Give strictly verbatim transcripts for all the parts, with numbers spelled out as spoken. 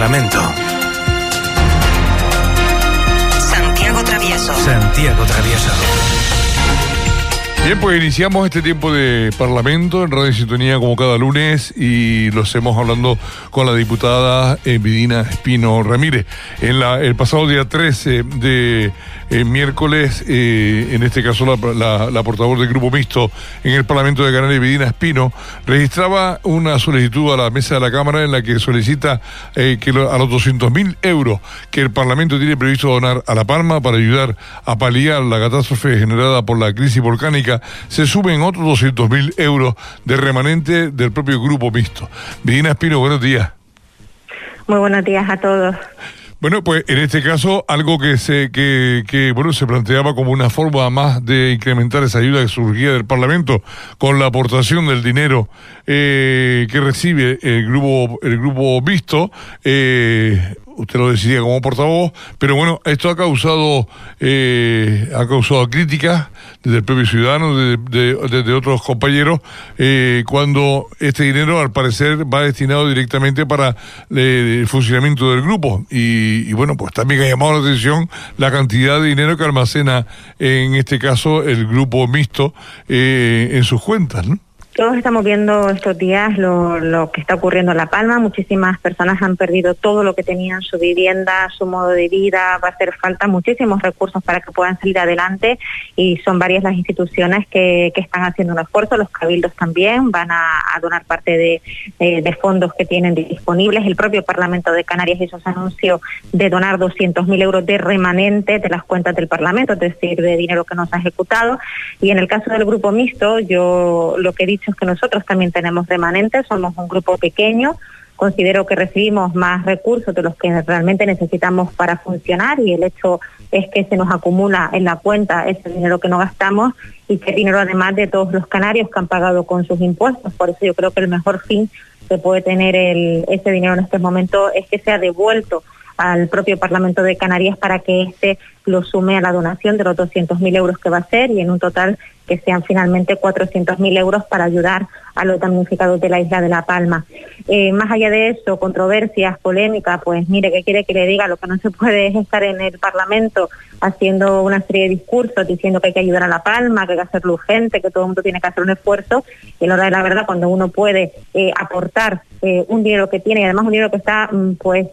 Parlamento. Santiago Travieso. Santiago Travieso. Bien, pues iniciamos este tiempo de Parlamento en Radio Sintonía como cada lunes y lo hacemos hablando con la diputada eh, Vidina Espino Ramírez. En la, el pasado día trece de eh, miércoles, eh, en este caso la, la, la portavoz del Grupo Mixto en el Parlamento de Canarias, Vidina Espino, registraba una solicitud a la mesa de la Cámara en la que solicita eh, que lo, a los doscientos mil euros que el Parlamento tiene previsto donar a La Palma para ayudar a paliar la catástrofe generada por la crisis volcánica, se suben otros doscientos mil euros de remanente del propio Grupo Mixto. Vidina Espino, buenos días. Muy buenos días a todos. Bueno, pues en este caso, algo que se que, que bueno se planteaba como una forma más de incrementar esa ayuda que surgía del Parlamento con la aportación del dinero eh, que recibe el grupo el grupo Mixto. Eh, usted lo decidía como portavoz, pero bueno, esto ha causado eh, ha causado críticas desde el propio ciudadano, desde de, de otros compañeros, eh, cuando este dinero al parecer va destinado directamente para eh, el funcionamiento del grupo. Y, y bueno, pues también ha llamado la atención la cantidad de dinero que almacena en este caso el Grupo Mixto eh, en sus cuentas, ¿no? Todos estamos viendo estos días lo, lo que está ocurriendo en La Palma. Muchísimas personas han perdido todo lo que tenían, su vivienda, su modo de vida. Va a hacer falta muchísimos recursos para que puedan salir adelante y son varias las instituciones que, que están haciendo un esfuerzo. Los cabildos también van a, a donar parte de, de, de fondos que tienen disponibles. El propio Parlamento de Canarias hizo ese anuncio de donar doscientos mil euros de remanente de las cuentas del Parlamento, es decir, de dinero que no se ha ejecutado. Y en el caso del Grupo Mixto, yo lo que he dicho es que nosotros también tenemos remanentes, somos un grupo pequeño, considero que recibimos más recursos de los que realmente necesitamos para funcionar y el hecho es que se nos acumula en la cuenta ese dinero que no gastamos y que dinero además de todos los canarios que han pagado con sus impuestos. Por eso yo creo que el mejor fin que puede tener el, ese dinero en este momento es que sea devuelto al propio Parlamento de Canarias para que éste lo sume a la donación de los doscientos mil euros que va a ser y en un total que sean finalmente cuatrocientos mil euros para ayudar a los damnificados de la isla de La Palma. Eh, más allá de eso, controversias, polémicas, pues mire, ¿qué quiere que le diga? Lo que no se puede es estar en el Parlamento haciendo una serie de discursos diciendo que hay que ayudar a La Palma, que hay que hacerlo urgente, que todo el mundo tiene que hacer un esfuerzo y a la hora de la verdad cuando uno puede eh, aportar eh, un dinero que tiene y además un dinero que está pues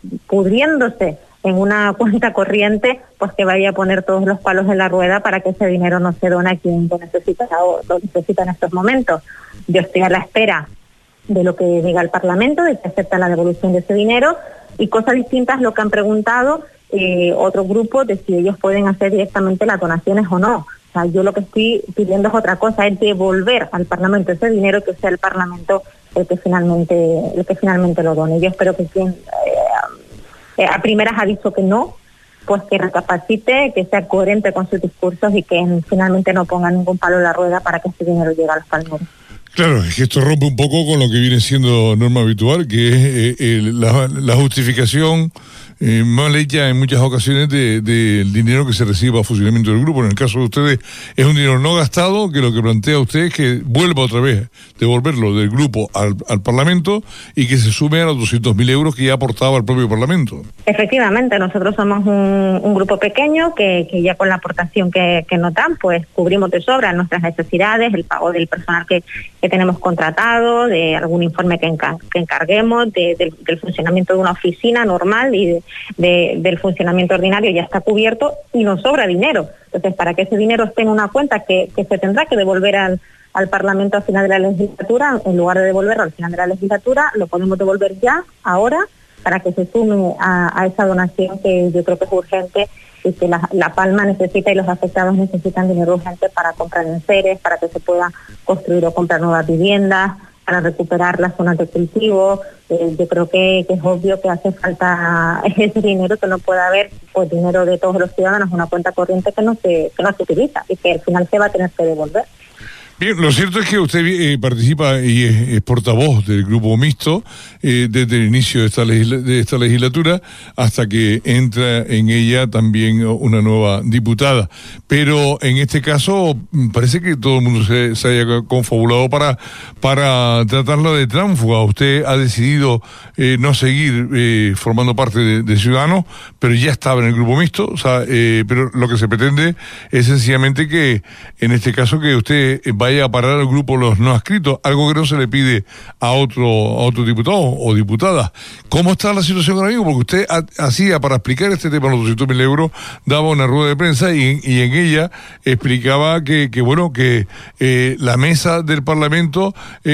pudriéndose en una cuenta corriente, pues que vaya a poner todos los palos en la rueda para que ese dinero no se done a quien lo necesita o lo necesita en estos momentos. Yo estoy a la espera de lo que diga el Parlamento, de que acepta la devolución de ese dinero y cosas distintas lo que han preguntado eh, otros grupos de si ellos pueden hacer directamente las donaciones o no. O sea, yo lo que estoy pidiendo es otra cosa, es devolver al Parlamento ese dinero, que sea el Parlamento el que finalmente, el que finalmente lo done. Yo espero que quien eh, a primeras ha dicho que no, pues que recapacite, que sea coherente con sus discursos y que finalmente no ponga ningún palo en la rueda para que ese dinero llegue a los palmeros. Claro, es que esto rompe un poco con lo que viene siendo norma habitual, que es eh, eh, la, la justificación eh, mal hecha en muchas ocasiones del de, de dinero que se recibe a funcionamiento del grupo. En el caso de ustedes es un dinero no gastado, que lo que plantea usted es que vuelva otra vez, devolverlo del grupo al, al Parlamento y que se sume a los doscientos mil euros que ya aportaba el propio Parlamento. Efectivamente, nosotros somos un, un grupo pequeño que, que ya con la aportación que, que nos dan, pues cubrimos de sobra nuestras necesidades, el pago del personal que, que tenemos contratado, de algún informe que, encar- que encarguemos, de, de, del funcionamiento de una oficina normal y de, de, del funcionamiento ordinario ya está cubierto y nos sobra dinero. Entonces, para que ese dinero esté en una cuenta que, que se tendrá que devolver al, al Parlamento al final de la legislatura, en lugar de devolverlo al final de la legislatura, lo podemos devolver ya, ahora, para que se sume a, a esa donación que yo creo que es urgente y que la, la Palma necesita y los afectados necesitan dinero urgente para comprar enseres, para que se pueda construir o comprar nuevas viviendas, para recuperar las zonas de cultivo. Eh, yo creo que, que es obvio que hace falta ese dinero, que no puede haber pues dinero de todos los ciudadanos, una cuenta corriente que no se que no se utiliza y que al final se va a tener que devolver. Bien, lo cierto es que usted eh, participa y es, es portavoz del Grupo Mixto eh, desde el inicio de esta, legisla- de esta legislatura hasta que entra en ella también una nueva diputada. Pero en este caso parece que todo el mundo se, se haya confabulado para, para tratarla de tránfuga. Usted ha decidido eh, no seguir eh, formando parte de, de Ciudadanos, pero ya estaba en el Grupo Mixto. O sea, eh, pero lo que se pretende es sencillamente que en este caso que usted vaya vaya a parar al grupo los no adscritos, algo que no se le pide a otro a otro diputado o diputada. ¿Cómo está la situación ahora mismo? Porque usted ha, hacía, para explicar este tema, los doscientos mil euros, daba una rueda de prensa y, y en ella explicaba que, que bueno, que eh, la mesa del Parlamento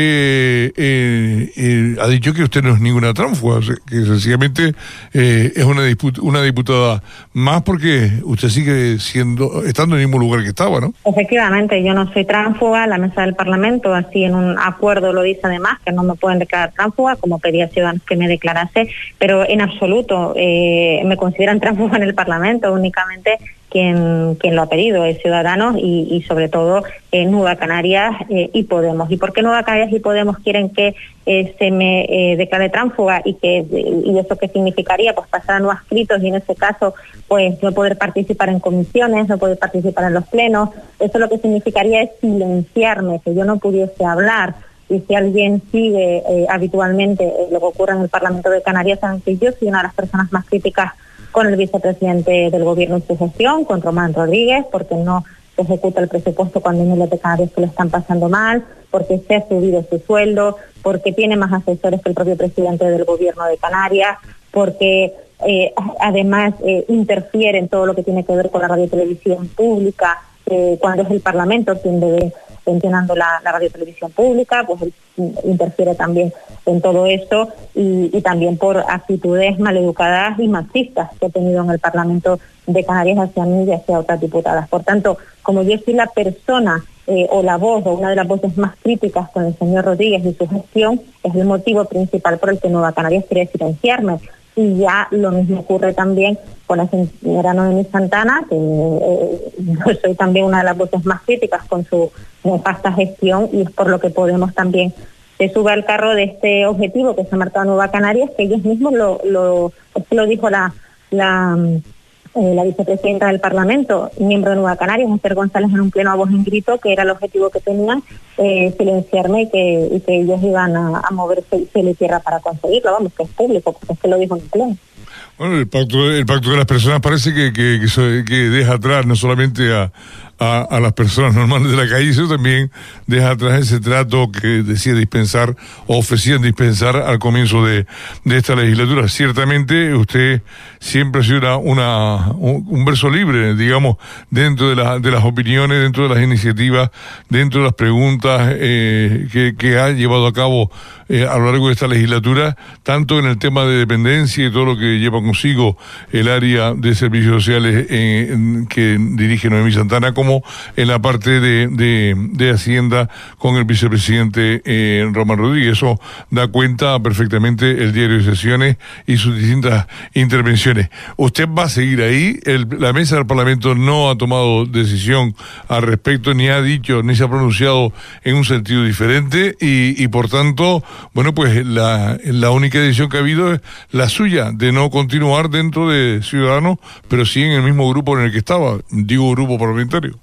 eh, eh, eh, ha dicho que usted no es ninguna tránfuga, que sencillamente eh, es una, disputa, una diputada más porque usted sigue siendo, estando en el mismo lugar que estaba, ¿no? Efectivamente, yo no soy tránfuga. La mesa del Parlamento, así en un acuerdo lo dice además, que no me pueden declarar tránfuga, como pedía Ciudadanos que me declarase, pero en absoluto eh, me consideran tránfuga en el Parlamento, únicamente quien, quien lo ha pedido es Ciudadanos y, y sobre todo eh, Nueva Canarias eh, y Podemos. ¿Y por qué Nueva Canarias y Podemos quieren que eh, se me eh, declare tránfuga y que y eso qué significaría? Pues pasar a no adscritos y en ese caso pues no poder participar en comisiones, no poder participar en los plenos. Eso lo que significaría es silenciarme, que yo no pudiese hablar. Y si alguien sigue eh, habitualmente eh, lo que ocurre en el Parlamento de Canarias, saben que yo soy una de las personas más críticas con el vicepresidente del gobierno y su gestión, con Román Rodríguez, porque no se ejecuta el presupuesto cuando hay miles de canarios que lo están pasando mal, porque se ha subido su sueldo, porque tiene más asesores que el propio presidente del gobierno de Canarias, porque eh, además eh, interfiere en todo lo que tiene que ver con la radio y televisión pública, eh, cuando es el Parlamento quien debe mencionando la, la radio y televisión pública, pues él interfiere también en todo esto y, y también por actitudes maleducadas y machistas que he tenido en el Parlamento de Canarias hacia mí y hacia otras diputadas. Por tanto, como yo soy la persona eh, o la voz o una de las voces más críticas con el señor Rodríguez y su gestión, es el motivo principal por el que Nueva Canarias quiere silenciarme. Y ya lo mismo ocurre también con la señora Noemí Santana, que eh, yo soy también una de las voces más críticas con su nefasta gestión y es por lo que Podemos también se sube al carro de este objetivo que se ha marcado Nueva Canarias, que ellos mismos lo, lo, lo dijo la, la, eh, la vicepresidenta del Parlamento, miembro de Nueva Canarias, Esther González, en un pleno a voz en grito, que era el objetivo que tenían, eh, silenciarme y que, y que ellos iban a, a moverse cielo y tierra para conseguirlo, vamos, que es público, porque es que lo dijo en un pleno. Bueno, el pacto, el pacto de las personas parece que, que, que, que deja atrás no solamente a, a, a las personas normales de la calle, sino también deja atrás ese trato que decía dispensar o ofrecían dispensar al comienzo de, de esta legislatura. Ciertamente usted siempre ha sido una, una un, un verso libre, digamos, dentro de, la, de las opiniones, dentro de las iniciativas, dentro de las preguntas eh, que, que ha llevado a cabo eh, a lo largo de esta legislatura, tanto en el tema de dependencia y todo lo que lleva consigo el área de servicios sociales eh, en, que dirige Noemí Santana, como en la parte de, de, de Hacienda con el vicepresidente eh, Román Rodríguez. Eso da cuenta perfectamente el diario de sesiones y sus distintas intervenciones. ¿Usted va a seguir ahí? El, la mesa del Parlamento no ha tomado decisión al respecto, ni ha dicho, ni se ha pronunciado en un sentido diferente y, y por tanto, bueno, pues la, la única decisión que ha habido es la suya, de no continuar dentro de Ciudadanos, pero sí en el mismo grupo en el que estaba, digo grupo parlamentario.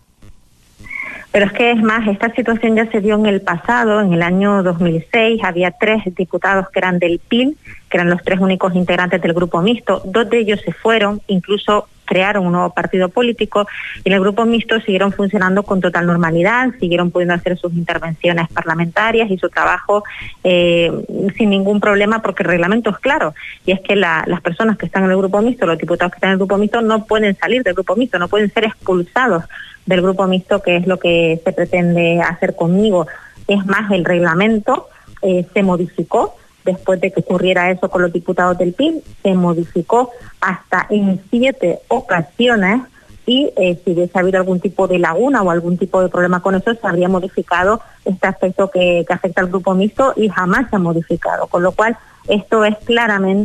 Pero es que es más, esta situación ya se dio en el pasado, en el año dos mil seis, había tres diputados que eran del P I L, que eran los tres únicos integrantes del grupo mixto, dos de ellos se fueron, incluso crearon un nuevo partido político y en el grupo mixto siguieron funcionando con total normalidad, siguieron pudiendo hacer sus intervenciones parlamentarias y su trabajo eh, sin ningún problema porque el reglamento es claro y es que la, las personas que están en el grupo mixto, los diputados que están en el grupo mixto no pueden salir del grupo mixto, no pueden ser expulsados del grupo mixto, que es lo que se pretende hacer conmigo. Es más, el reglamento eh, se modificó después de que ocurriera eso con los diputados del P I L, se modificó hasta en siete ocasiones y eh, si hubiese habido algún tipo de laguna o algún tipo de problema con eso, se habría modificado este aspecto que, que afecta al grupo mixto y jamás se ha modificado, con lo cual esto es claramente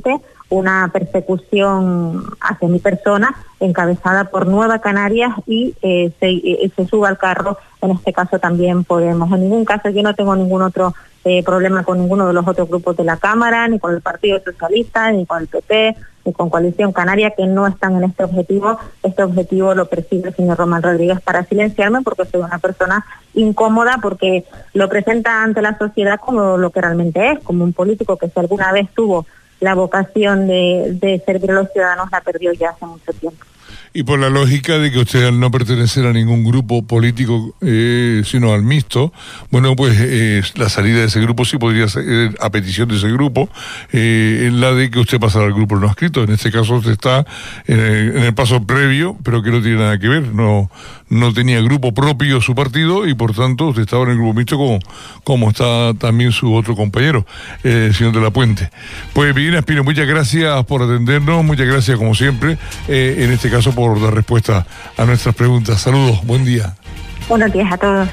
una persecución hacia mi persona encabezada por Nueva Canarias y eh, se, eh, se suba al carro, en este caso también Podemos. En ningún caso yo no tengo ningún otro eh, problema con ninguno de los otros grupos de la Cámara, ni con el Partido Socialista, ni con el P P, ni con Coalición Canaria, que no están en este objetivo. Este objetivo lo persigue el señor Román Rodríguez para silenciarme, porque soy una persona incómoda, porque lo presenta ante la sociedad como lo que realmente es, como un político que si alguna vez tuvo la vocación de, de servir a los ciudadanos, la perdió ya hace mucho tiempo. Y por la lógica de que usted, al no pertenecer a ningún grupo político, eh, sino al mixto, bueno, pues eh, la salida de ese grupo sí podría ser a petición de ese grupo, eh, en la de que usted pasara al grupo no escrito. En este caso usted está en el, en el paso previo, pero que no tiene nada que ver, no no tenía grupo propio su partido y por tanto usted estaba en el grupo mixto como, como está también su otro compañero, eh, el señor de la Puente. Pues Virginia Espino, muchas gracias por atendernos, muchas gracias como siempre, eh, en este caso por dar respuesta a nuestras preguntas. Saludos, buen día. Buenos días a todos.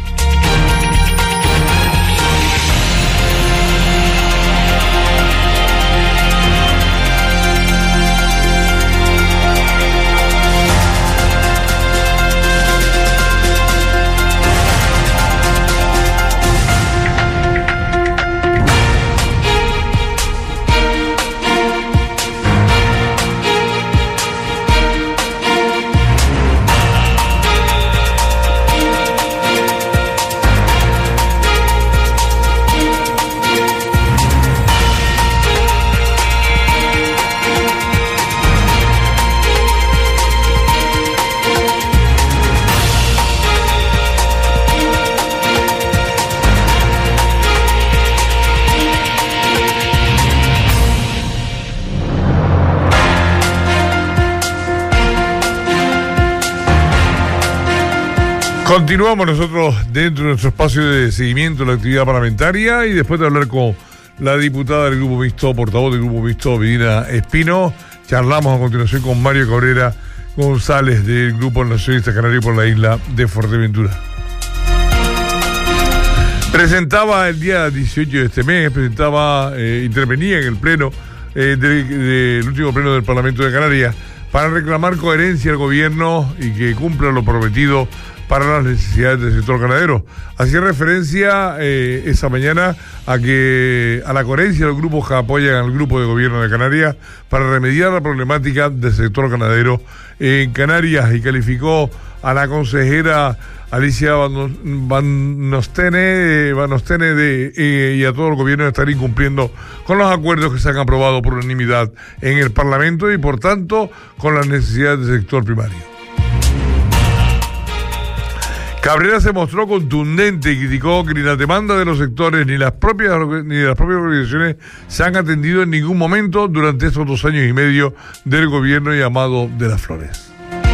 Continuamos nosotros dentro de nuestro espacio de seguimiento de la actividad parlamentaria y después de hablar con la diputada del Grupo Mixto, portavoz del Grupo Mixto, Virginia Espino, charlamos a continuación con Mario Cabrera González del Grupo Nacionalista Canario por la isla de Fuerteventura. Presentaba el día dieciocho de este mes, presentaba, eh, intervenía en el pleno eh, del de, de último pleno del Parlamento de Canarias para reclamar coherencia al gobierno y que cumpla lo prometido para las necesidades del sector ganadero. Hacía referencia eh, esa mañana a que a la coherencia de los grupos que apoyan al grupo de gobierno de Canarias para remediar la problemática del sector ganadero en Canarias, y calificó a la consejera Alicia Van Nostene, Van Nostene de, eh, y a todo el gobierno de estar incumpliendo con los acuerdos que se han aprobado por unanimidad en el Parlamento y por tanto con las necesidades del sector primario. Cabrera se mostró contundente y criticó que ni las demandas de los sectores ni las propias ni las propias organizaciones se han atendido en ningún momento durante estos dos años y medio del gobierno llamado de las Flores.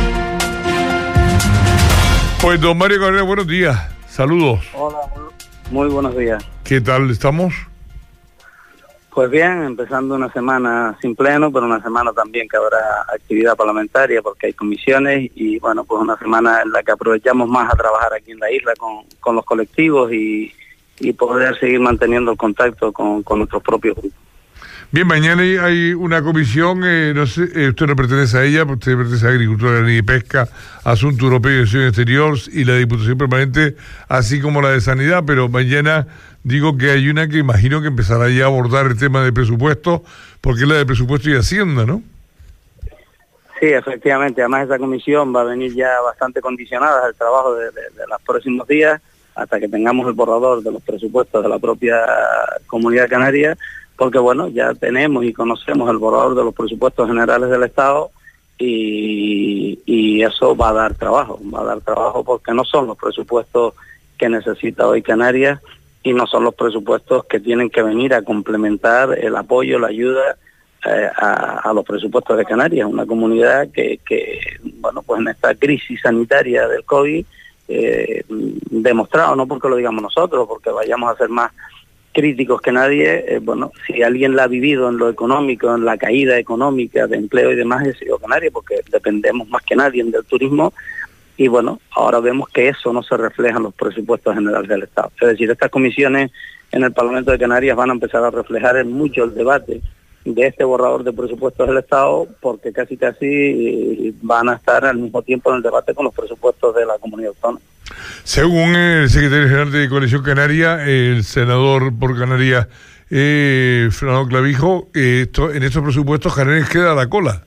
Pues don Mario Cabrera, buenos días, saludos. Hola, muy buenos días. ¿Qué tal estamos? Pues bien, empezando una semana sin pleno, pero una semana también que habrá actividad parlamentaria porque hay comisiones y bueno, pues una semana en la que aprovechamos más a trabajar aquí en la isla con, con los colectivos y, y poder seguir manteniendo el contacto con, con nuestros propios grupos. Bien, mañana hay una comisión, eh, no sé, eh, usted no pertenece a ella, usted pertenece a Agricultura y Pesca, Asunto Europeo y Acción Exterior y la Diputación Permanente, así como la de Sanidad, pero mañana digo que hay una que imagino que empezará ya a abordar el tema de presupuesto, porque es la de presupuesto y Hacienda, ¿no? Sí, efectivamente, además esa comisión va a venir ya bastante condicionada al trabajo de, de, de los próximos días, hasta que tengamos el borrador de los presupuestos de la propia Comunidad Canaria, porque bueno, ya tenemos y conocemos el borrador de los presupuestos generales del Estado y, y eso va a dar trabajo, va a dar trabajo porque no son los presupuestos que necesita hoy Canarias y no son los presupuestos que tienen que venir a complementar el apoyo, la ayuda eh, a, a los presupuestos de Canarias, una comunidad que, que bueno, pues en esta crisis sanitaria del COVID, eh, demostrado, no porque lo digamos nosotros, porque vayamos a ser más críticos que nadie, eh, bueno, si alguien la ha vivido en lo económico, en la caída económica de empleo y demás, ha sido Canarias, porque dependemos más que nadie del turismo, y bueno, ahora vemos que eso no se refleja en los presupuestos generales del Estado. Es decir, estas comisiones en el Parlamento de Canarias van a empezar a reflejar en mucho el debate de este borrador de presupuestos del Estado, porque casi casi van a estar al mismo tiempo en el debate con los presupuestos de la comunidad autónoma. Según el secretario general de Coalición Canaria, el senador por Canarias, eh, Fernando Clavijo, eh, esto, en estos presupuestos Canarias queda a la cola.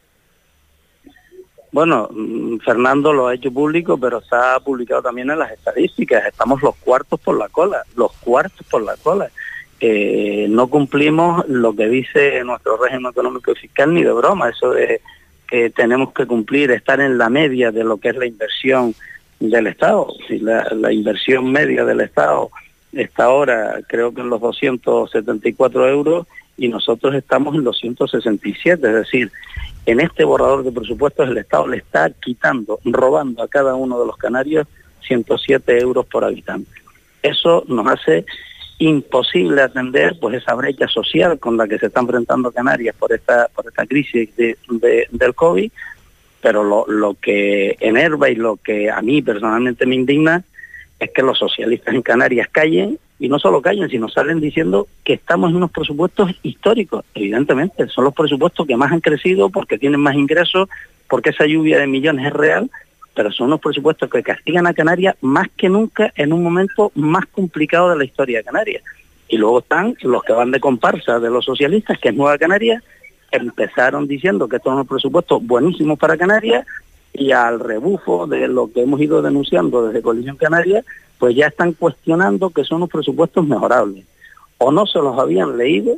Bueno, Fernando lo ha hecho público, pero se ha publicado también en las estadísticas. Estamos los cuartos por la cola, los cuartos por la cola. Eh, no cumplimos lo que dice nuestro régimen económico y fiscal ni de broma. Eso de que tenemos que cumplir, estar en la media de lo que es la inversión del Estado. Si la, la inversión media del Estado está ahora, creo que en los doscientos setenta y cuatro euros, y nosotros estamos en doscientos sesenta y siete, es decir, en este borrador de presupuestos el Estado le está quitando, robando a cada uno de los canarios ciento siete euros por habitante. Eso nos hace imposible atender pues esa brecha social con la que se está enfrentando Canarias por esta por esta crisis de, de, del COVID, pero lo, lo que enerva y lo que a mí personalmente me indigna es que los socialistas en Canarias callen, y no solo callen, sino salen diciendo que estamos en unos presupuestos históricos. Evidentemente, son los presupuestos que más han crecido porque tienen más ingresos, porque esa lluvia de millones es real, pero son unos presupuestos que castigan a Canarias más que nunca en un momento más complicado de la historia de Canarias. Y luego están los que van de comparsa de los socialistas, que es Nueva Canarias, empezaron diciendo que estos son unos presupuestos buenísimos para Canarias, y al rebufo de lo que hemos ido denunciando desde Coalición Canaria, pues ya están cuestionando que son unos presupuestos mejorables. O no se los habían leído,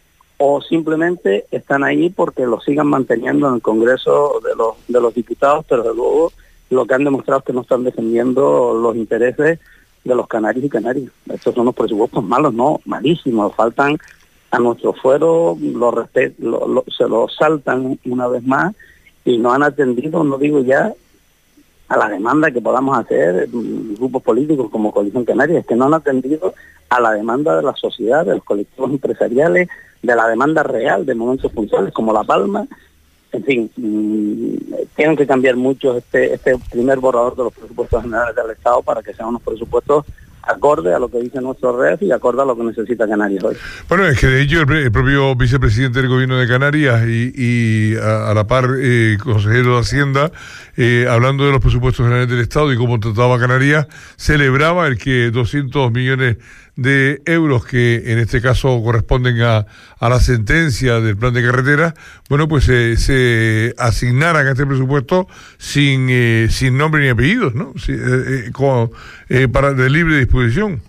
o simplemente están ahí porque los sigan manteniendo en el Congreso de los, de los diputados, pero de luego lo que han demostrado es que no están defendiendo los intereses de los canarios y canarias. Estos son los presupuestos malos, no, malísimos, faltan a nuestro fuero, lo respet, lo, lo, se los saltan una vez más, y no han atendido, no digo ya, a la demanda que podamos hacer grupos políticos como Coalición Canaria, es que no han atendido a la demanda de la sociedad, de los colectivos empresariales, de la demanda real de momentos puntuales como La Palma. En fin, mmm, tienen que cambiar mucho este, este primer borrador de los presupuestos generales del Estado para que sean unos presupuestos acorde a lo que dice nuestro R E F y acorde a lo que necesita Canarias hoy. Bueno, es que de hecho el, el propio vicepresidente del gobierno de Canarias y, y a, a la par eh, consejero de Hacienda, eh, hablando de los presupuestos generales del Estado y cómo trataba a Canarias, celebraba el que doscientos millones de euros que en este caso corresponden a, a la sentencia del plan de carretera, bueno, pues eh, se asignaran a este presupuesto sin eh, sin nombre ni apellidos, ¿no? Sí, eh, eh, con, eh, para de libre disposición.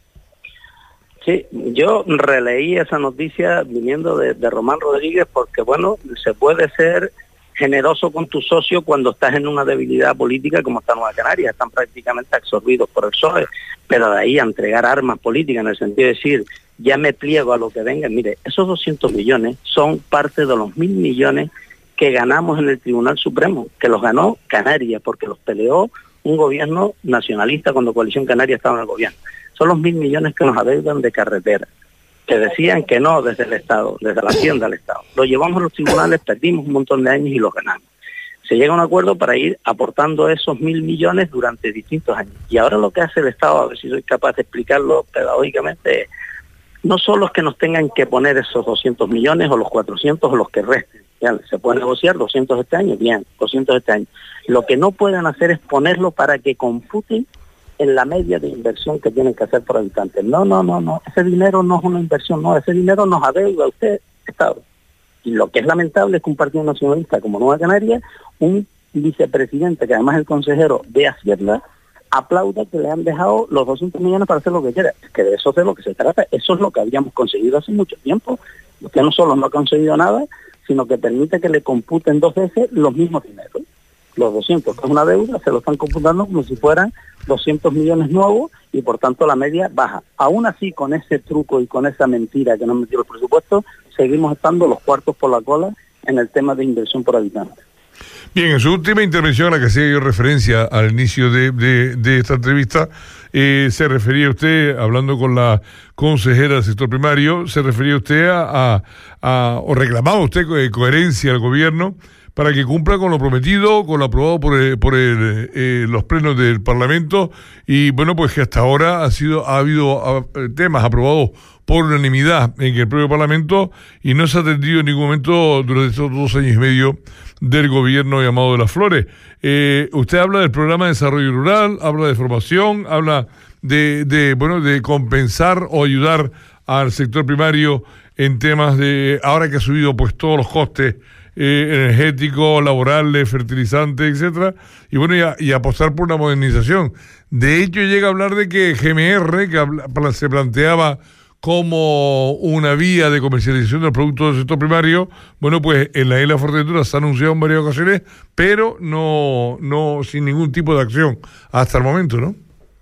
Sí, yo releí esa noticia viniendo de, de Román Rodríguez porque, bueno, se puede ser generoso con tu socio cuando estás en una debilidad política como está Nueva Canarias, están prácticamente absorbidos por el P S O E, pero de ahí a entregar armas políticas en el sentido de decir, ya me pliego a lo que venga. Mire, esos doscientos millones son parte de los mil millones que ganamos en el Tribunal Supremo, que los ganó Canarias, porque los peleó un gobierno nacionalista cuando Coalición Canaria estaba en el gobierno. Son los mil millones que nos adeudan de carretera, que decían que no desde el Estado, desde la Hacienda del Estado. Lo llevamos a los tribunales, perdimos un montón de años y los ganamos. Se llega a un acuerdo para ir aportando esos mil millones durante distintos años. Y ahora lo que hace el Estado, a ver si soy capaz de explicarlo pedagógicamente, es no solo es que nos tengan que poner esos doscientos millones o los cuatrocientos o los que resten. Ya, se puede negociar doscientos este año, bien, doscientos este año. Lo que no pueden hacer es ponerlo para que computen en la media de inversión que tienen que hacer por habitante. No, no, no, no, ese dinero no es una inversión, no, ese dinero nos adeuda a usted, Estado. Y lo que es lamentable es que un partido nacionalista como Nueva Canaria, un vicepresidente, que además es el consejero de Hacienda, aplauda que le han dejado los doscientos millones para hacer lo que quiera. Es que de eso es de lo que se trata, eso es lo que habíamos conseguido hace mucho tiempo. Usted no solo no ha conseguido nada, sino que permite que le computen dos veces los mismos dineros. Los doscientos, que es una deuda, se lo están computando como si fueran doscientos millones nuevos y por tanto la media baja. Aún así, con ese truco y con esa mentira que nos metió el presupuesto, seguimos estando los cuartos por la cola en el tema de inversión por habitante. Bien, en su última intervención a la que hacía yo referencia al inicio de, de, de esta entrevista, eh, se refería usted, hablando con la consejera del sector primario, se refería usted a, a, a o reclamaba usted co- coherencia al gobierno para que cumpla con lo prometido, con lo aprobado por, el, por el, eh, los plenos del Parlamento, y bueno, pues que hasta ahora ha sido ha habido a, temas aprobados por unanimidad en el propio Parlamento y no se ha atendido en ningún momento durante estos dos años y medio del gobierno llamado de las Flores. Eh, usted habla del programa de desarrollo rural, habla de formación, habla de, de bueno de compensar o ayudar al sector primario en temas de, ahora que ha subido pues todos los costes eh, energéticos, laborales, fertilizantes, etcétera, y bueno, y, a, y apostar por una modernización. De hecho, llega a hablar de que G M R, que habla, se planteaba como una vía de comercialización del producto del sector primario, bueno, pues en la isla de Fuerteventura se ha anunciado en varias ocasiones, pero no, no sin ningún tipo de acción hasta el momento, ¿no?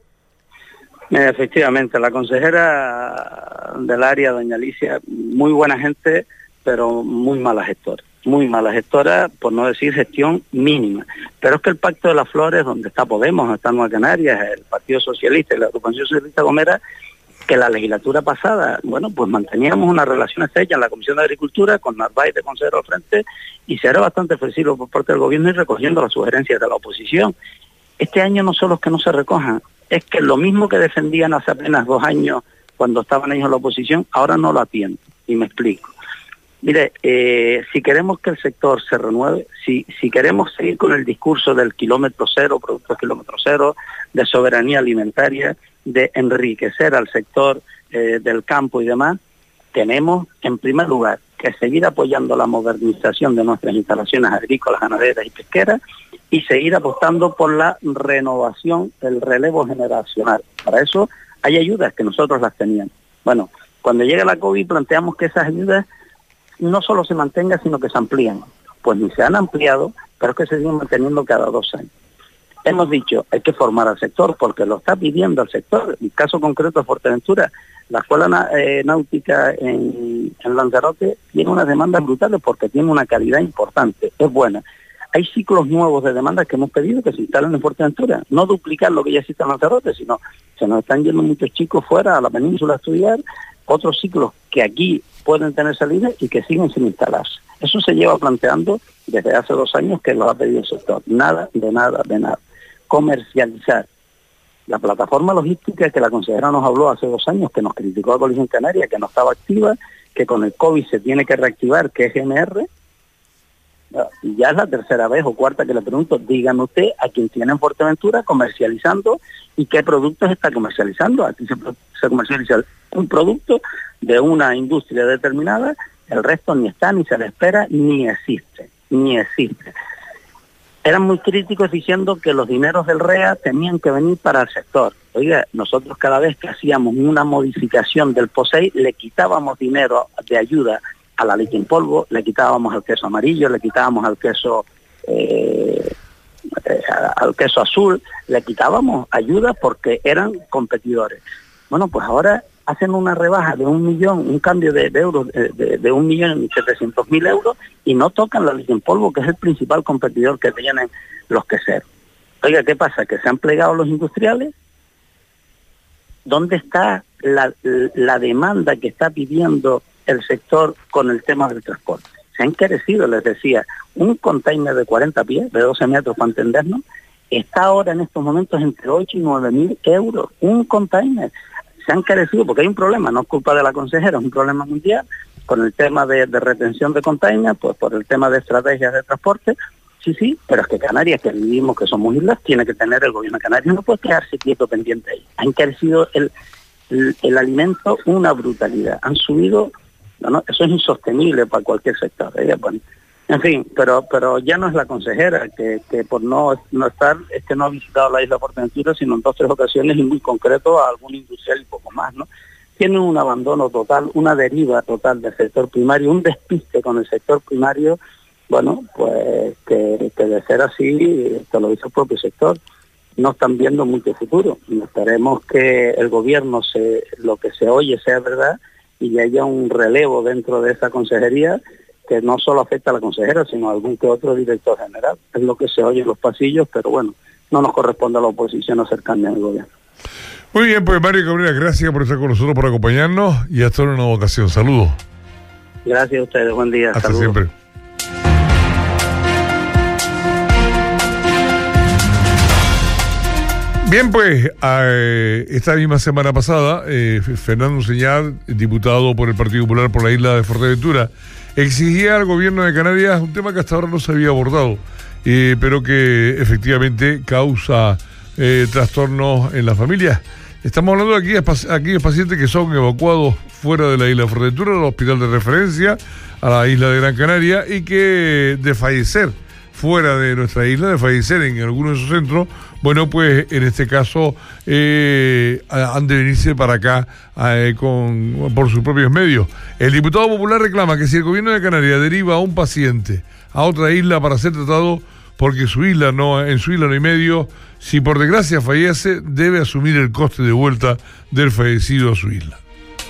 Efectivamente, la consejera del área, doña Alicia, muy buena gente, pero muy mala gestora. Muy mala gestora, por no decir gestión mínima. Pero es que el Pacto de las Flores, donde está Podemos, donde está Nueva Canarias, el Partido Socialista y la Agrupación Socialista Gomera, que la legislatura pasada, bueno, pues manteníamos una relación estrecha en la Comisión de Agricultura con Narváez de consejero al frente y se era bastante flexible por parte del gobierno y recogiendo las sugerencias de la oposición. Este año no solo es que no se recojan, es que lo mismo que defendían hace apenas dos años cuando estaban ellos en la oposición, ahora no lo atienden. Y me explico. Mire, eh, si queremos que el sector se renueve, si, si queremos seguir con el discurso del kilómetro cero, productos kilómetro cero, de soberanía alimentaria, de enriquecer al sector eh, del campo y demás, tenemos en primer lugar que seguir apoyando la modernización de nuestras instalaciones agrícolas, ganaderas y pesqueras y seguir apostando por la renovación, el relevo generacional. Para eso hay ayudas que nosotros las teníamos. Bueno, cuando llega la COVID planteamos que esas ayudas no solo se mantengan, sino que se amplíen. Pues ni se han ampliado, pero es que se siguen manteniendo cada dos años. Hemos dicho, hay que formar al sector, porque lo está pidiendo el sector. En el caso concreto de Fuerteventura, la escuela eh, náutica en, en Lanzarote tiene unas demandas brutales porque tiene una calidad importante, es buena. Hay ciclos nuevos de demandas que hemos pedido que se instalen en Fuerteventura. No duplicar lo que ya existe en Lanzarote, sino se nos están yendo muchos chicos fuera a la península a estudiar, otros ciclos que aquí pueden tener salida y que siguen sin instalarse. Eso se lleva planteando desde hace dos años que lo ha pedido el sector. Nada, de nada, de nada. Comercializar. La plataforma logística que la consejera nos habló hace dos años, que nos criticó a Coalición Canaria, que no estaba activa, que con el COVID se tiene que reactivar, que es G M R, y ya es la tercera vez o cuarta que le pregunto, dígame usted a quien tiene en Fuerteventura comercializando y qué productos está comercializando. Aquí se, se comercializa un producto de una industria determinada, el resto ni está, ni se le espera, ni existe, ni existe. Eran muy críticos diciendo que los dineros del R E A tenían que venir para el sector. Oiga, nosotros cada vez que hacíamos una modificación del POSEI le quitábamos dinero de ayuda a la leche en polvo, le quitábamos al queso amarillo, le quitábamos al queso eh, eh, al queso azul, le quitábamos ayuda porque eran competidores. Bueno, pues ahora hacen una rebaja de un millón, un cambio de, de euros, de, de, de un millón y setecientos mil euros y no tocan la leche en polvo, que es el principal competidor que tienen los queseros. Oiga, ¿qué pasa? ¿Que se han plegado los industriales? ¿Dónde está la, la demanda que está pidiendo el sector con el tema del transporte? Se ha encarecido, les decía, un container de cuarenta pies, de doce metros para entendernos, está ahora en estos momentos entre ocho y nueve mil euros, un container. Se han encarecido porque hay un problema, no es culpa de la consejera, es un problema mundial, con el tema de, de retención de container, pues por el tema de estrategias de transporte, sí, sí, pero es que Canarias, que vivimos, que somos islas, tiene que tener el gobierno de Canarias, no puede quedarse quieto pendiente ahí. Ha encarecido el, el, el alimento una brutalidad, han subido, no, no, eso es insostenible para cualquier sector. ¿eh? Bueno, en fin, pero pero ya no es la consejera, que, que por no, no estar, es que no ha visitado la isla de Fuerteventura, sino en dos tres ocasiones y muy concreto a algún industrial y poco más, ¿no? Tiene un abandono total, una deriva total del sector primario, un despiste con el sector primario, bueno, pues que, que de ser así, esto lo dice el propio sector, no están viendo mucho futuro. Y esperemos que el gobierno, se lo que se oye sea verdad y haya un relevo dentro de esa consejería que no solo afecta a la consejera, sino a algún que otro director general. Es lo que se oye en los pasillos, pero bueno, no nos corresponde a la oposición hacer cambio en el gobierno. Muy bien, pues Mario Cabrera, gracias por estar con nosotros, por acompañarnos y hasta en una nueva ocasión. Saludos. Gracias a ustedes, buen día. Hasta Saludos. siempre. Bien, pues, eh, esta misma semana pasada, eh, Fernando Señal, diputado por el Partido Popular por la isla de Fuerteventura, exigía al gobierno de Canarias un tema que hasta ahora no se había abordado, eh, pero que efectivamente causa eh, trastornos en las familias. Estamos hablando de aquellos, aquellos pacientes que son evacuados fuera de la isla de Fuerteventura, al hospital de referencia, a la isla de Gran Canaria, y que de fallecer fuera de nuestra isla, de fallecer en alguno de esos centros, bueno, pues en este caso eh, han de venirse para acá eh, con, por sus propios medios. El diputado popular reclama que si el gobierno de Canarias deriva a un paciente a otra isla para ser tratado porque su isla no, en su isla no hay medio, si por desgracia fallece, debe asumir el coste de vuelta del fallecido a su isla.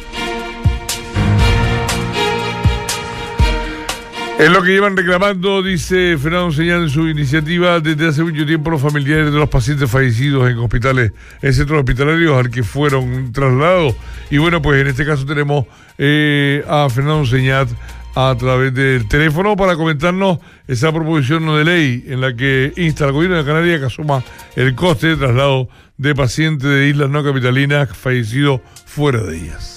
Es lo que llevan reclamando, dice Fernando Señal en su iniciativa, desde hace mucho tiempo los familiares de los pacientes fallecidos en hospitales, en centros hospitalarios al que fueron trasladados. Y bueno, pues en este caso tenemos eh, a Fernando Señal a través del teléfono para comentarnos esa proposición no de ley en la que insta al gobierno de Canarias que asuma el coste de traslado de pacientes de islas no capitalinas fallecidos fuera de ellas.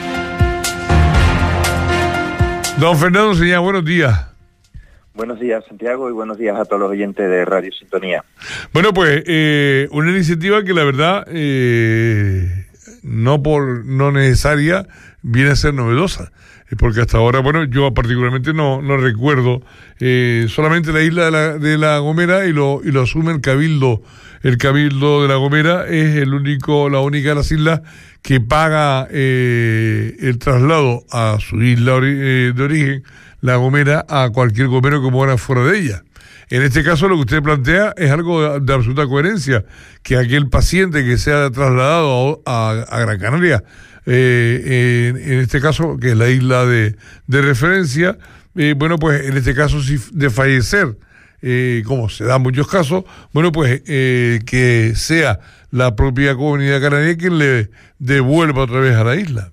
Don Fernando Señal, buenos días. Buenos días, Santiago, y buenos días a todos los oyentes de Radio Sintonía. Bueno, pues eh, una iniciativa que la verdad, eh, no por no necesaria, viene a ser novedosa. Porque hasta ahora, bueno, yo particularmente no, no recuerdo eh, solamente la isla de la, de la Gomera y lo, y lo asume el Cabildo. El Cabildo de la Gomera es el único, la única de las islas que paga eh, el traslado a su isla ori- eh, de origen, La Gomera, a cualquier gomero que muera fuera de ella. En este caso lo que usted plantea es algo de, de absoluta coherencia, que aquel paciente que sea trasladado a, a, a Gran Canaria, eh, en, en este caso, que es la isla de, de referencia, eh, bueno, pues en este caso si de fallecer, eh, como se da en muchos casos, bueno, pues eh, que sea la propia comunidad canaria quien le devuelva otra vez a la isla.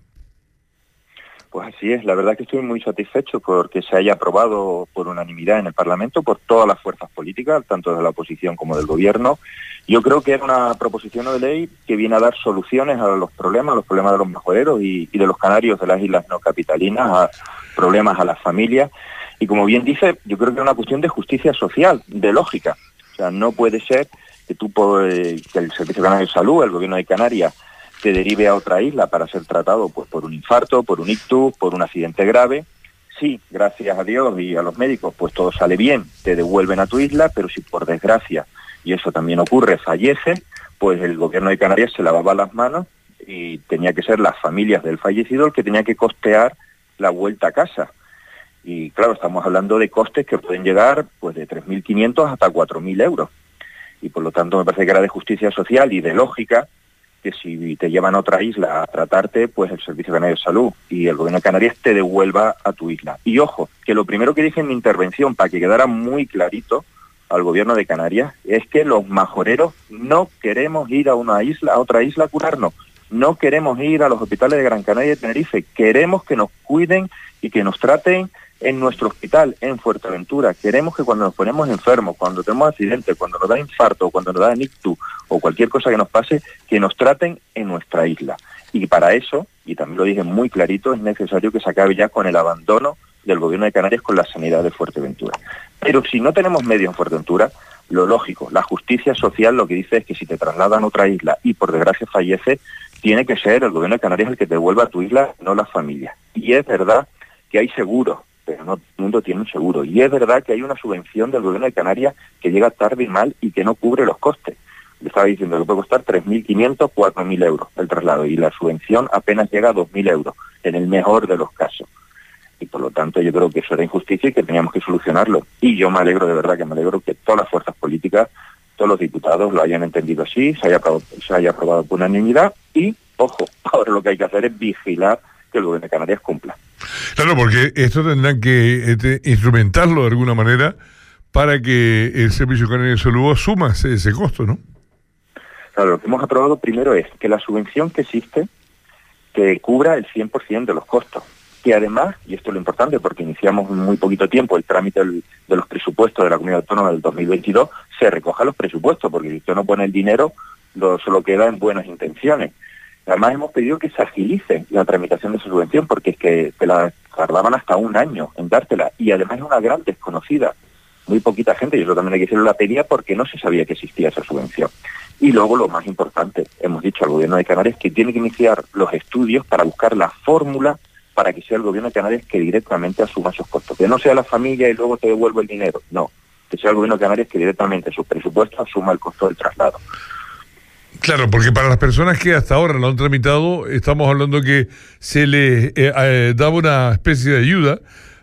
Pues así es, la verdad que estoy muy satisfecho porque se haya aprobado por unanimidad en el Parlamento por todas las fuerzas políticas, tanto de la oposición como del gobierno. Yo creo que es una proposición de ley que viene a dar soluciones a los problemas, a los problemas de los mejoreros y, y de los canarios de las islas no capitalinas, a problemas a las familias. Y como bien dice, yo creo que es una cuestión de justicia social, de lógica. O sea, no puede ser que tú, eh, que el Servicio Canario de Salud, el Gobierno de Canarias, te derive a otra isla para ser tratado pues por un infarto, por un ictus, por un accidente grave. Sí, gracias a Dios y a los médicos, pues todo sale bien, te devuelven a tu isla, pero si por desgracia, y eso también ocurre, fallece, pues el Gobierno de Canarias se lavaba las manos y tenía que ser las familias del fallecido el que tenía que costear la vuelta a casa. Y claro, estamos hablando de costes que pueden llegar pues de tres mil quinientos hasta cuatro mil euros. Y por lo tanto me parece que era de justicia social y de lógica que si te llevan a otra isla a tratarte, pues el Servicio Canario de Salud y el Gobierno de Canarias te devuelva a tu isla. Y ojo, que lo primero que dije en mi intervención, para que quedara muy clarito al Gobierno de Canarias, es que los majoreros no queremos ir a una isla, a otra isla a curarnos. No queremos ir a los hospitales de Gran Canaria y de Tenerife. Queremos que nos cuiden y que nos traten en nuestro hospital, en Fuerteventura. Queremos que cuando nos ponemos enfermos, cuando tenemos accidentes, cuando nos da infarto, cuando nos da ictus o cualquier cosa que nos pase, que nos traten en nuestra isla. Y para eso, y también lo dije muy clarito, es necesario que se acabe ya con el abandono del Gobierno de Canarias con la sanidad de Fuerteventura. Pero si no tenemos medios en Fuerteventura, lo lógico, la justicia social lo que dice es que si te trasladan a otra isla y por desgracia fallece, tiene que ser el Gobierno de Canarias el que te devuelva a tu isla, no la familia. Y es verdad que hay seguros, pero no todo el mundo tiene un seguro. Y es verdad que hay una subvención del Gobierno de Canarias que llega tarde y mal y que no cubre los costes. Le estaba diciendo que puede costar tres mil quinientos, cuatro mil euros el traslado y la subvención apenas llega a dos mil euros, en el mejor de los casos. Y por lo tanto yo creo que eso era injusticia y que teníamos que solucionarlo. Y yo me alegro, de verdad que me alegro que todas las fuerzas políticas, todos los diputados lo hayan entendido así, se haya aprobado, se haya aprobado por unanimidad y, ojo, ahora lo que hay que hacer es vigilar que el Gobierno de Canarias cumpla. Claro, porque esto tendrán que este, instrumentarlo de alguna manera para que el Servicio Canario de Salud asuma ese, ese costo, ¿no? Claro, lo que hemos aprobado primero es que la subvención que existe que cubra el cien por ciento de los costos. Que además, y esto es lo importante porque iniciamos en muy poquito tiempo el trámite del, de los presupuestos de la Comunidad Autónoma del dos mil veintidós, se recoja los presupuestos, porque si usted no pone el dinero, lo, solo queda en buenas intenciones. Además hemos pedido que se agilice la tramitación de esa subvención, porque es que te la tardaban hasta un año en dártela, y además es una gran desconocida. Muy poquita gente, y eso también hay que decirlo, la pedía porque no se sabía que existía esa subvención. Y luego lo más importante, hemos dicho al Gobierno de Canarias que tiene que iniciar los estudios para buscar la fórmula para que sea el Gobierno de Canarias que directamente asuma esos costos. Que no sea la familia y luego te devuelve el dinero, no. Que sea el Gobierno de Canarias que directamente en sus presupuestos asuma el costo del traslado. Claro, porque para las personas que hasta ahora lo han tramitado, estamos hablando que se les eh, eh, daba una especie de ayuda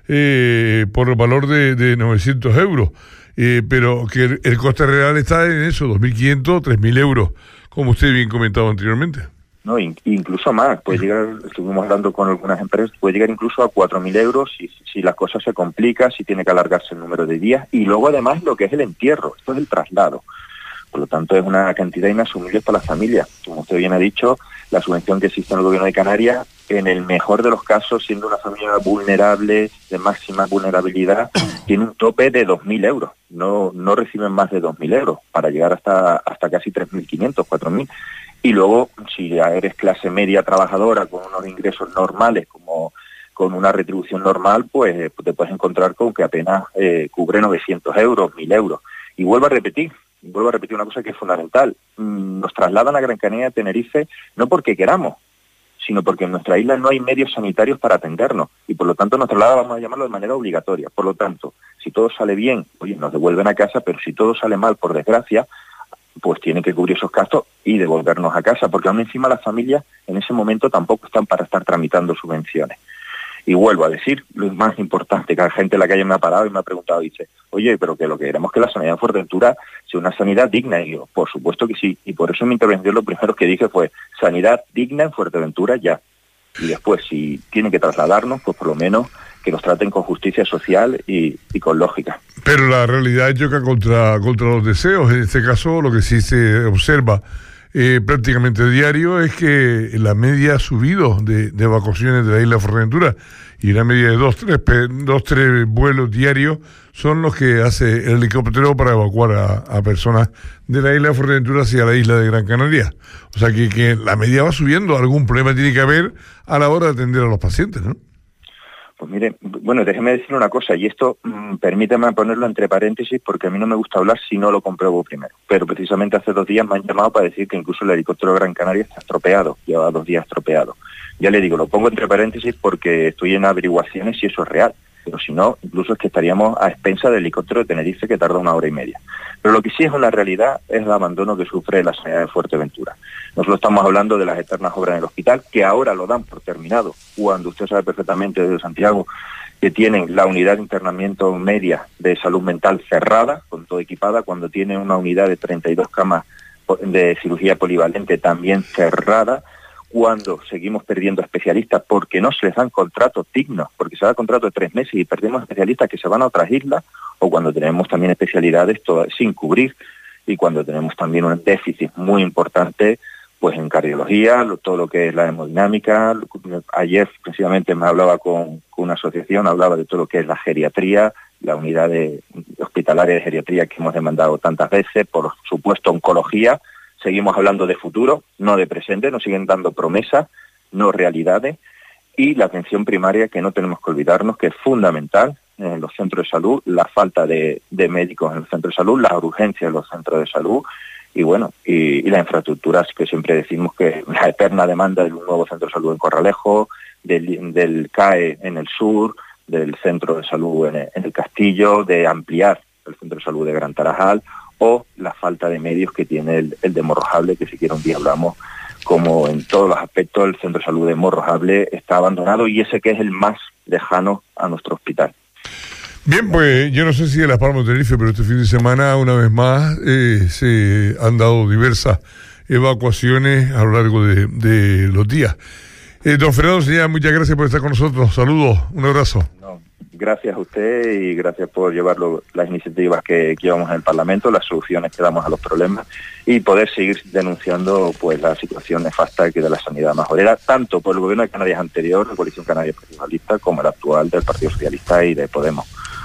eh, por el valor de, de novecientos euros, eh, pero que el, el coste real está en eso, dos mil quinientos, tres mil euros, como usted bien comentaba anteriormente. No, in, incluso más, puede llegar, estuvimos hablando con algunas empresas, puede llegar incluso a cuatro mil euros si, si la cosa se complica, si tiene que alargarse el número de días, y luego además lo que es el entierro, esto es el traslado. Por lo tanto, es una cantidad inasumible para las familias. Como usted bien ha dicho, la subvención que existe en el Gobierno de Canarias, en el mejor de los casos, siendo una familia vulnerable, de máxima vulnerabilidad, tiene un tope de dos mil euros. No, no reciben más de dos mil euros, para llegar hasta, hasta casi tres mil quinientos, cuatro mil. Y luego, si ya eres clase media trabajadora, con unos ingresos normales, como con una retribución normal, pues te puedes encontrar con que apenas eh, cubre novecientos euros, mil euros. Y vuelvo a repetir, vuelvo a repetir una cosa que es fundamental. Nos trasladan a Gran Canaria, a Tenerife, no porque queramos, sino porque en nuestra isla no hay medios sanitarios para atendernos, y por lo tanto nos trasladan, vamos a llamarlo de manera obligatoria. Por lo tanto, si todo sale bien, oye, nos devuelven a casa, pero si todo sale mal, por desgracia, pues tienen que cubrir esos gastos y devolvernos a casa, porque aún encima las familias en ese momento tampoco están para estar tramitando subvenciones. Y vuelvo a decir, lo más importante, que la gente en la calle me ha parado y me ha preguntado, dice, oye, pero que lo que queremos es que la sanidad en Fuerteventura sea una sanidad digna. Y yo, por supuesto que sí, y por eso en mi intervención lo primero que dije fue, sanidad digna en Fuerteventura ya. Y después, si tienen que trasladarnos, pues por lo menos que nos traten con justicia social y, y con lógica. Pero la realidad choca contra, contra los deseos. En este caso, lo que sí se observa eh, prácticamente diario es que la media ha subido de, de evacuaciones de la isla de Fuerteventura, y la media de dos, tres, dos, tres vuelos diarios son los que hace el helicóptero para evacuar a, a personas de la isla de Fuerteventura hacia la isla de Gran Canaria. O sea que, que la media va subiendo. Algún problema tiene que haber a la hora de atender a los pacientes, ¿no? Pues mire, bueno, déjeme decir una cosa, y esto mmm, permíteme ponerlo entre paréntesis, porque a mí no me gusta hablar si no lo compruebo primero. Pero precisamente hace dos días me han llamado para decir que incluso el helicóptero de Gran Canaria está estropeado, lleva dos días estropeado. Ya le digo, lo pongo entre paréntesis porque estoy en averiguaciones y eso es real. Pero si no, incluso es que estaríamos a expensa del helicóptero de Tenerife, que tarda una hora y media. Pero lo que sí es una realidad es el abandono que sufre la sanidad de Fuerteventura. Nosotros estamos hablando de las eternas obras en el hospital, que ahora lo dan por terminado, cuando usted sabe perfectamente desde Santiago que tienen la unidad de internamiento media de salud mental cerrada, con todo equipada, cuando tienen una unidad de treinta y dos camas de cirugía polivalente también cerrada, cuando seguimos perdiendo especialistas porque no se les dan contratos dignos, porque se da contrato de tres meses y perdemos especialistas que se van a otras islas, o cuando tenemos también especialidades todas sin cubrir, y cuando tenemos también un déficit muy importante pues en cardiología, lo, todo lo que es la hemodinámica. Ayer precisamente me hablaba con, con una asociación, hablaba de todo lo que es la geriatría, la unidad de, hospitalaria de geriatría que hemos demandado tantas veces, por supuesto oncología. Seguimos hablando de futuro, no de presente, nos siguen dando promesas, no realidades, y la atención primaria, que no tenemos que olvidarnos, que es fundamental en los centros de salud, la falta de, de médicos en los centros de salud, las urgencias en los centros de salud, y bueno, y, y las infraestructuras, que siempre decimos que la eterna demanda de un nuevo centro de salud en Corralejo, del, del C A E en el sur, del centro de salud en el, en el Castillo, de ampliar el centro de salud de Gran Tarajal, o la falta de medios que tiene el, el de Morrojable, que si quiere un día hablamos, como en todos los aspectos el centro de salud de Morrojable está abandonado, y ese que es el más lejano a nuestro hospital. Bien, pues yo no sé si de Las Palmas de Tenerife, pero este fin de semana, una vez más, eh, se han dado diversas evacuaciones a lo largo de, de los días. Eh, don Fernando Seña, muchas gracias por estar con nosotros. Saludos, un abrazo. No, gracias a usted y gracias por llevar lo, las iniciativas que, que llevamos en el Parlamento, las soluciones que damos a los problemas, y poder seguir denunciando pues la situación nefasta que de la sanidad majorera, tanto por el gobierno de Canarias anterior, la coalición canaria socialista, como el actual del Partido Socialista y de Podemos.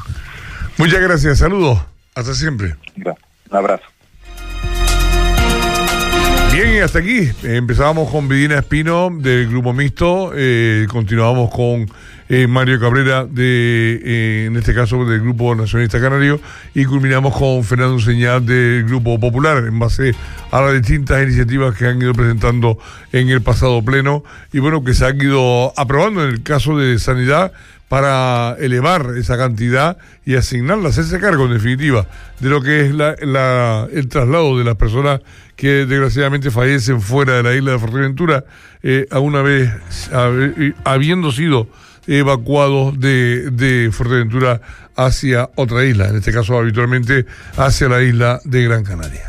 Muchas gracias, saludos, hasta siempre. Gracias. Un abrazo. hasta aquí. Empezábamos con Vidina Espino del Grupo Mixto, eh, continuábamos con eh, Mario Cabrera, de, eh, en este caso del Grupo Nacionalista Canario, y culminamos con Fernando Señal del Grupo Popular, en base a las distintas iniciativas que han ido presentando en el pasado pleno, y bueno, que se han ido aprobando en el caso de sanidad, para elevar esa cantidad y asignarla, hacerse cargo en definitiva de lo que es la, la, el traslado de las personas que desgraciadamente fallecen fuera de la isla de Fuerteventura, eh, a una vez hab, habiendo sido evacuados de, de Fuerteventura hacia otra isla, en este caso habitualmente hacia la isla de Gran Canaria.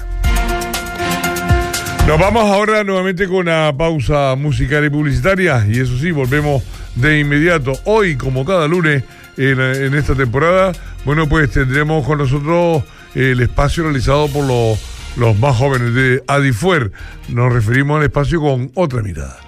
Nos vamos ahora nuevamente con una pausa musical y publicitaria, y eso sí, volvemos de inmediato. Hoy, como cada lunes en, en esta temporada, bueno, pues tendremos con nosotros el espacio realizado por los, los más jóvenes de Adifuer. Nos referimos al espacio con otra mirada.